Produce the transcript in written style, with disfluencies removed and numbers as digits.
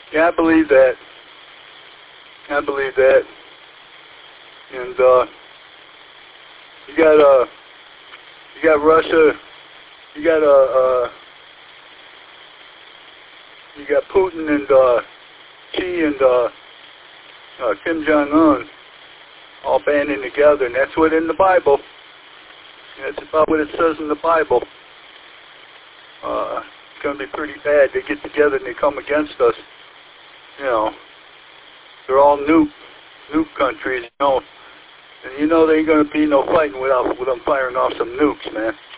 Yeah, I believe that. I believe that. And you got Russia. You got Putin and Xi and Kim Jong-un all banding together, and that's what in the Bible. That's about what it says in the Bible. It's going to be pretty bad. They get together and they come against us. You know, they're all nuke countries. You know, and you know there ain't going to be no fighting without them firing off some nukes, man.